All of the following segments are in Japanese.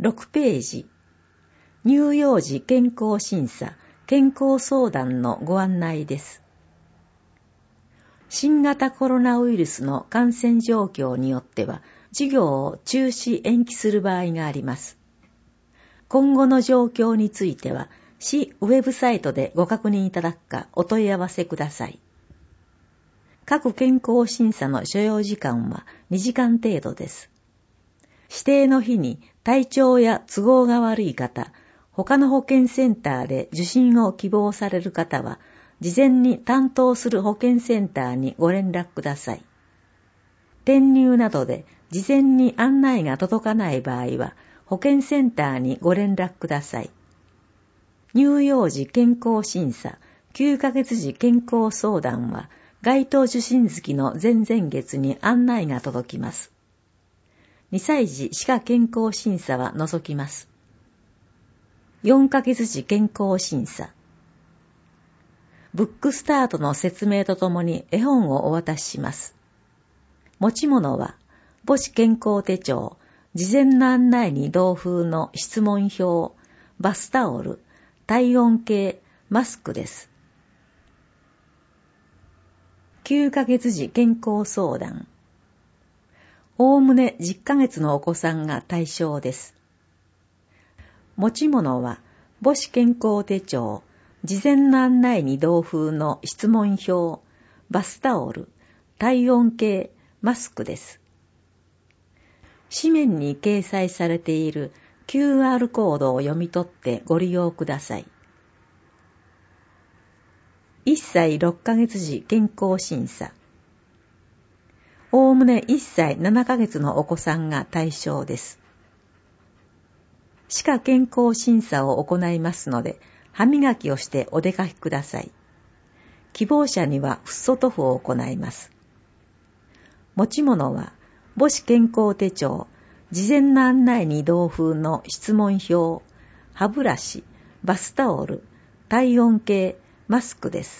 6ページ、乳幼児健康審査、健康相談のご案内です。新型コロナウイルスの感染状況によっては、授業を中止延期する場合があります。今後の状況については、市ウェブサイトでご確認いただくかお問い合わせください。各健康審査の所要時間は2時間程度です。指定の日に体調や都合が悪い方、他の保健センターで受診を希望される方は、事前に担当する保健センターにご連絡ください。転入などで事前に案内が届かない場合は、保健センターにご連絡ください。乳幼児健康審査、9ヶ月時健康相談は、該当受診月の前々月に案内が届きます。2歳児歯科健康審査は除きます。4ヶ月時健康審査。ブックスタートの説明とともに絵本をお渡しします。持ち物は、母子健康手帳、事前の案内に同封の質問票、バスタオル、体温計、マスクです。9ヶ月時健康相談。おおむね10ヶ月のお子さんが対象です。持ち物は、母子健康手帳、事前の案内に同封の質問票、バスタオル、体温計、マスクです。紙面に掲載されている QR コードを読み取ってご利用ください。1歳6ヶ月時健康審査。おおむね1歳7ヶ月のお子さんが対象です。歯科健康審査を行いますので、歯磨きをしてお出かけください。希望者にはフッ素塗布を行います。持ち物は、母子健康手帳、事前の案内に同封の質問票、歯ブラシ、バスタオル、体温計、マスクです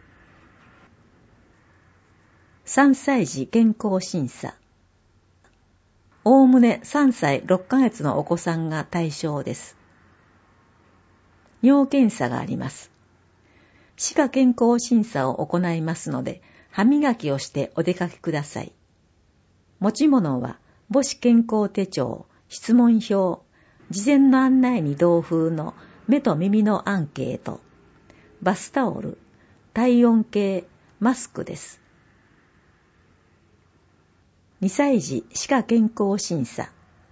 。3歳児健康審査。おおむね3歳6ヶ月のお子さんが対象です。尿検査があります。歯科健康審査を行いますので、歯磨きをしてお出かけください。持ち物は、母子健康手帳、質問票、事前の案内に同封の目と耳のアンケート、バスタオル、体温計、マスクです。2歳児歯科健康審査。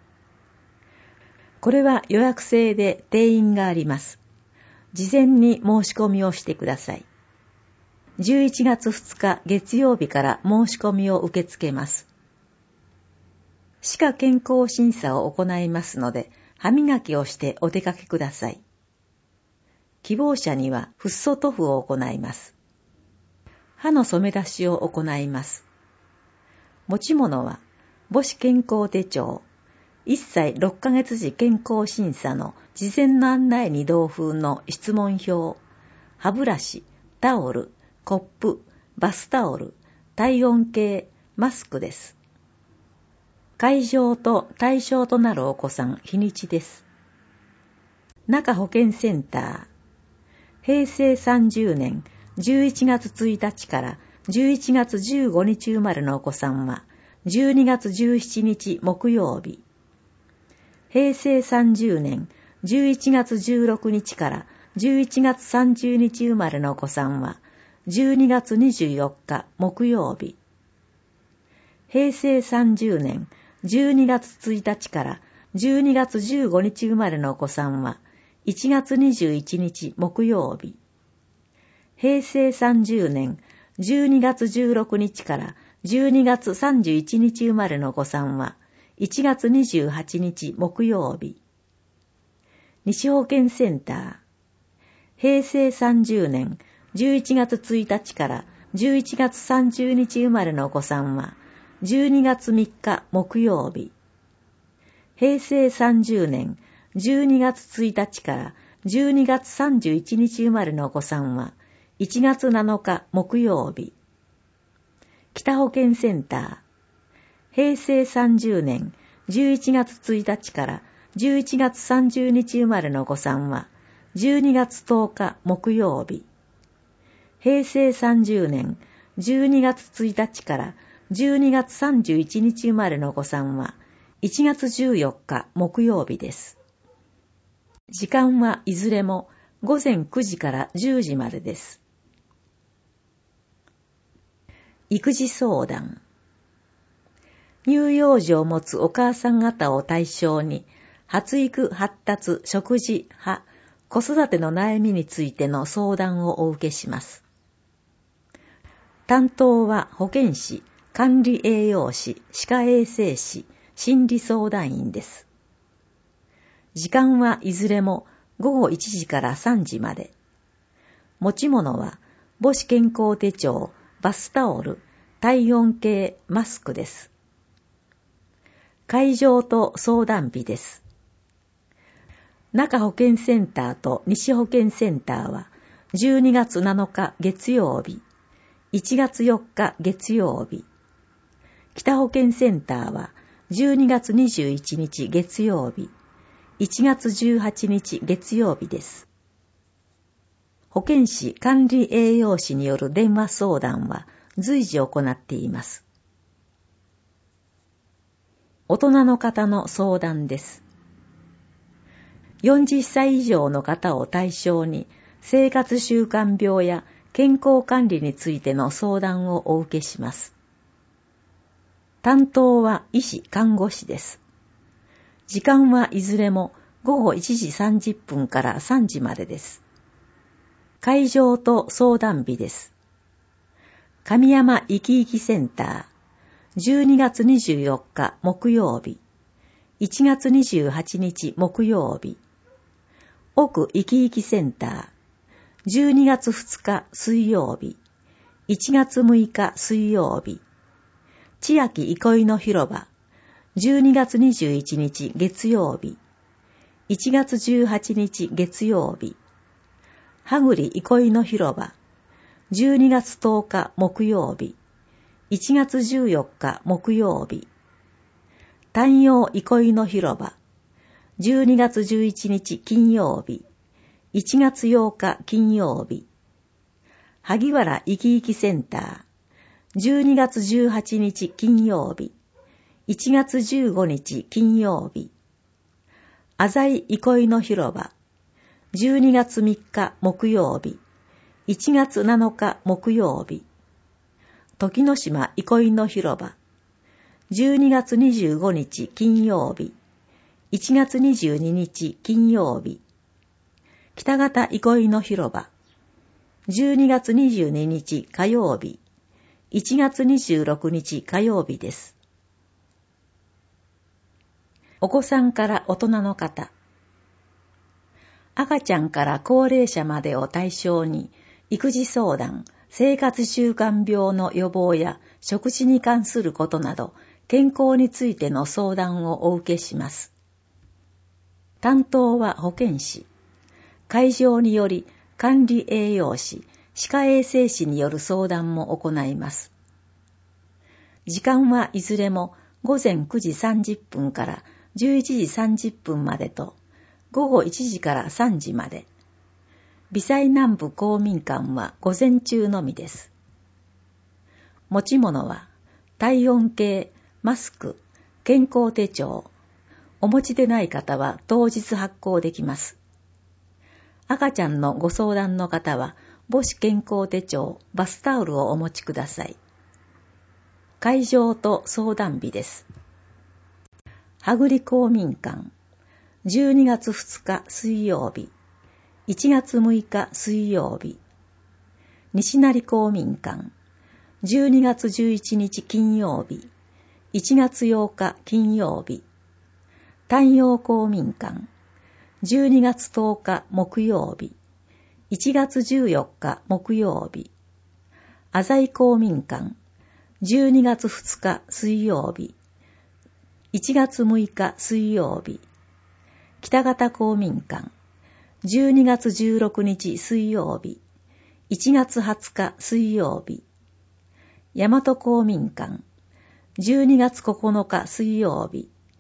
これは予約制で定員があります。事前に申し込みをしてください。11月2日月曜日から申し込みを受け付けます。歯科健康審査を行いますので、歯磨きをしてお出かけください。希望者にはフッ素塗布を行います。歯の染め出しを行います。持ち物は、母子健康手帳、1歳6ヶ月時健康審査の事前の案内に同封の質問票、歯ブラシ、タオル、コップ、バスタオル、体温計、マスクです。会場と対象となるお子さん日にちです。中保健センター、平成30年11月1日から11月15日生まれのお子さんは12月17日木曜日。平成30年11月16日から11月30日生まれのお子さんは12月24日木曜日。平成30年12月1日から12月15日生まれのお子さんは1月21日木曜日。平成30年12月16日から12月31日生まれのお子さんは1月28日木曜日。西保健センター。平成30年11月1日から11月30日生まれのお子さんは12月3日木曜日。平成30年12月1日から12月31日生まれのお子さんは1月7日木曜日。北保健センター。平成30年11月1日から 11月30日生まれのごさんは、12月10日木曜日。平成30年12月1日から12月31日生まれのごさんは、1月14日木曜日です。時間はいずれも午前9時から10時までです。育児相談。乳幼児を持つお母さん方を対象に、発育発達食事派子育ての悩みについての相談をお受けします。担当は保健師、管理栄養士、歯科衛生士、心理相談員です。時間はいずれも午後1時から3時まで。持ち物は母子健康手帳、バスタオル、体温計、マスクです。会場と相談日です。中保健センターと西保健センターは12月7日月曜日、1月4日月曜日。北保健センターは12月21日月曜日、1月18日月曜日です。保健師管理栄養士による電話相談は随時行っています。大人の方の相談です。40歳以上の方を対象に生活習慣病や健康管理についての相談をお受けします。担当は医師・看護師です。時間はいずれも午後1時30分から3時までです。会場と相談日です。神山いきいきセンター、12月24日木曜日、1月28日木曜日。奥いきいきセンター、12月2日水曜日、1月6日水曜日。千秋憩いの広場、12月21日月曜日、1月18日月曜日。はぐり憩いの広場、12月10日木曜日、1月14日木曜日。丹陽憩いの広場、12月11日金曜日、1月8日金曜日。萩原いきいきセンター、12月18日金曜日、1月15日金曜日。浅井憩いの広場、12月3日木曜日、1月7日木曜日。時之島憩いの広場、12月25日金曜日、1月22日金曜日。北方憩いの広場、12月22日火曜日、1月26日火曜日です。お子さんから大人の方、赤ちゃんから高齢者までを対象に育児相談、生活習慣病の予防や食事に関することなど健康についての相談をお受けします。担当は保健師、会場により管理栄養士、歯科衛生士による相談も行います。時間はいずれも午前9時30分から11時30分までと、午後1時から3時まで。微細南部公民館は午前中のみです。持ち物は体温計、マスク、健康手帳。お持ちでない方は当日発行できます。赤ちゃんのご相談の方は母子健康手帳、バスタオルをお持ちください。会場と相談日です。はぐり公民館、12月2日水曜日、1月6日水曜日。西成公民館、12月11日金曜日、1月8日金曜日。丹陽公民館、12月10日木曜日、1月14日木曜日。浅井公民館、12月2日水曜日、1月6日水曜日。北方公民館、12月16日水曜日、1月20日水曜日。大和公民館、12月9日水曜日、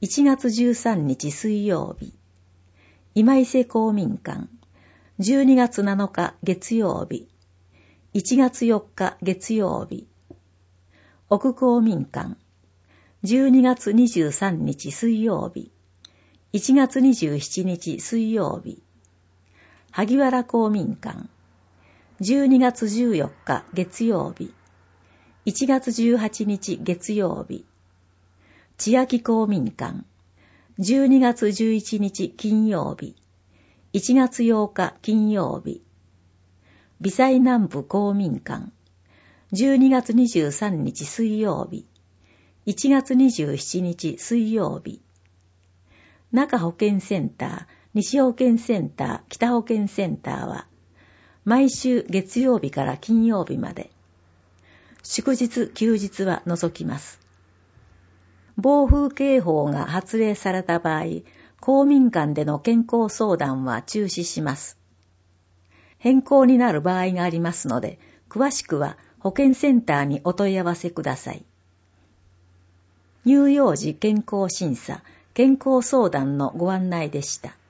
1月13日水曜日、今伊勢公民館、12月7日月曜日、1月4日月曜日、奥公民館、12月23日水曜日、1月27日水曜日、萩原公民館、12月14日月曜日、1月18日月曜日、千秋公民館、12月11日金曜日、1月8日金曜日、微細南部公民館、12月23日水曜日、1月27日水曜日、中保健センター、西保健センター、北保健センターは、毎週月曜日から金曜日まで、祝日・休日は除きます。暴風警報が発令された場合、公民館での健康相談は中止します。変更になる場合がありますので、詳しくは保健センターにお問い合わせください。乳幼児健康審査、健康相談のご案内でした。